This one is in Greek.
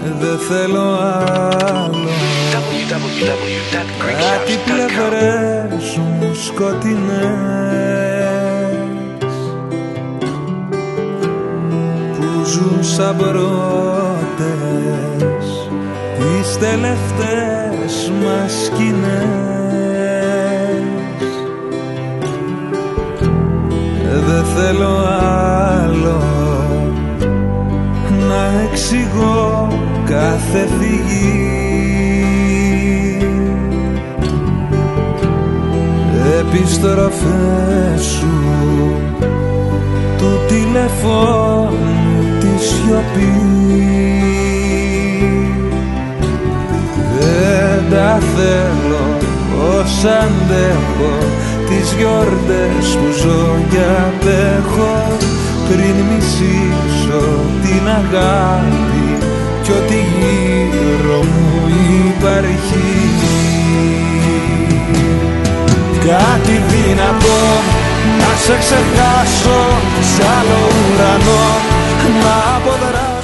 δεν θέλω άλλο. Κάτι πλευρές μου σκοτεινές που ζουν σαν πρώτες τις τελευταίες μας σκηνές. Δεν θέλω άλλο να εξηγώ κάθε φυγή. Επιστροφές σου του τηλεφώνου τη σιωπή. Δεν τα θέλω όσα αντέχω, τις γιορτές που ζω και απέχω, πριν μισήσω την αγάπη κι ό,τι γύρω μου υπάρχει. Κάτι δυνατό να σε ξεχάσω, σ' άλλο ουρανό να αποδράσω.